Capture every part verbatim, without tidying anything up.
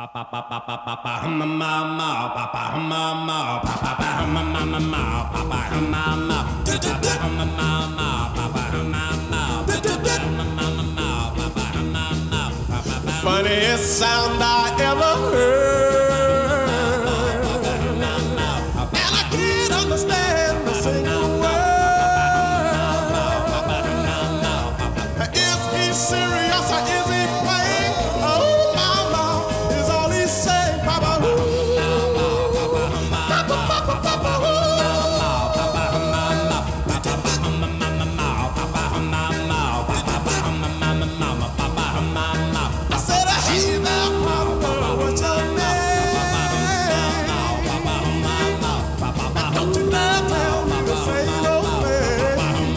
Funniest sound I ever heard, and I can't understand a single word. Is he serious or is he playing? Oh, mama, is all he saying, Papa? I said, hey there, Papa, what's your name? Don't you dare tell me to say no way.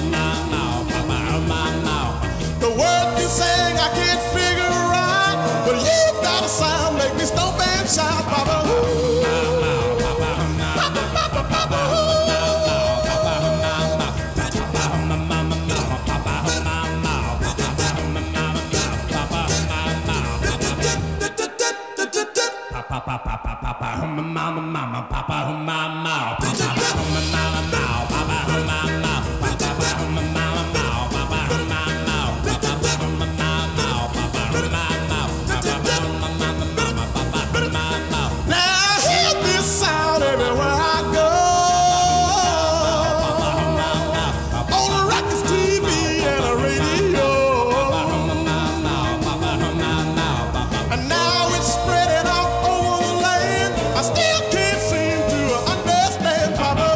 The word you sing I can't figure out, but you got a sound make me stomp and shout, Papa. Now I hear this sound everywhere I go, on the records, T V, and the radio. And now it's spreading out over the land. I still can't seem to understand, Papa.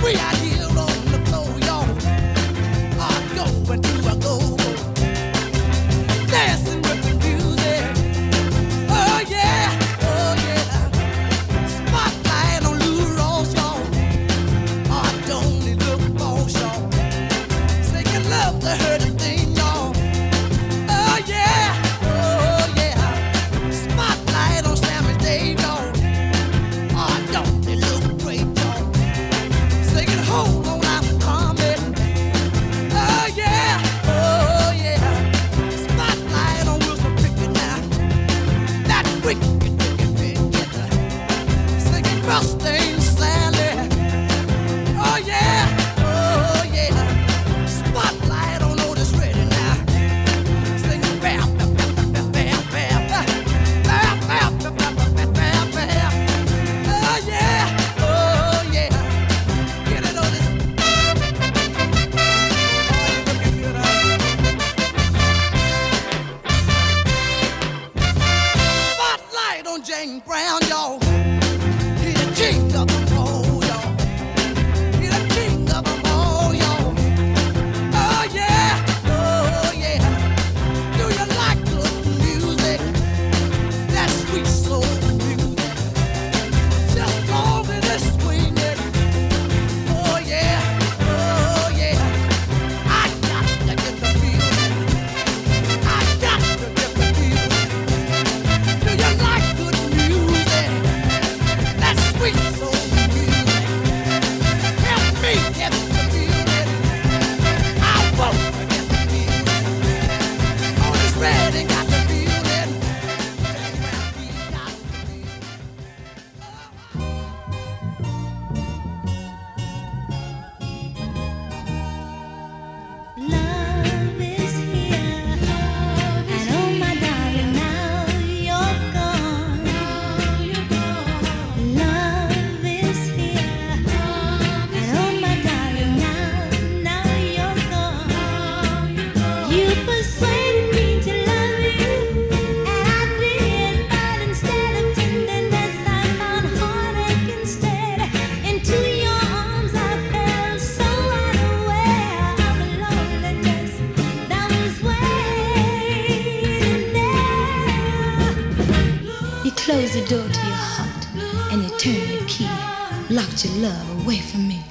Closed the door to your heart and you turned the key, locked your love away from me.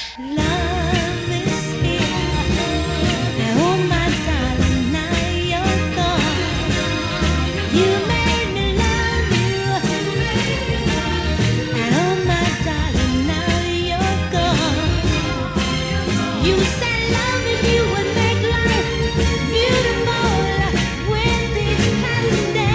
Love is here, and oh my darling, now you're gone. You made me love you, and oh my darling, now you're gone. You said loving you would make life beautiful with each passing day.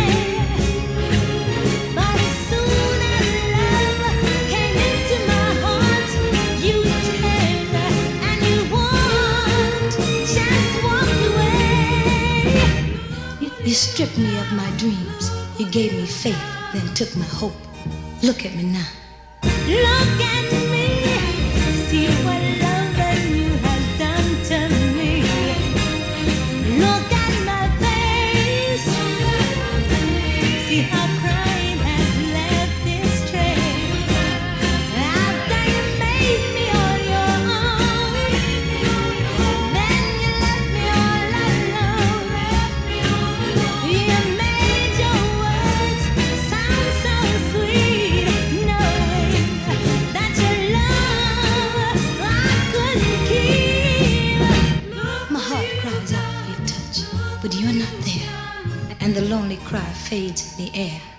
You stripped me of my dreams. You gave me faith, then took my hope. Look at me now. Look at me. See what loving you has done to me. Look at my face. See how crying has left its trace. After you made me all your own, then you left me all alone. You made your words sound so sweet, knowing that your love I couldn't keep. My heart cries out for your touch, but you're not there, and the lonely cry fades in the air.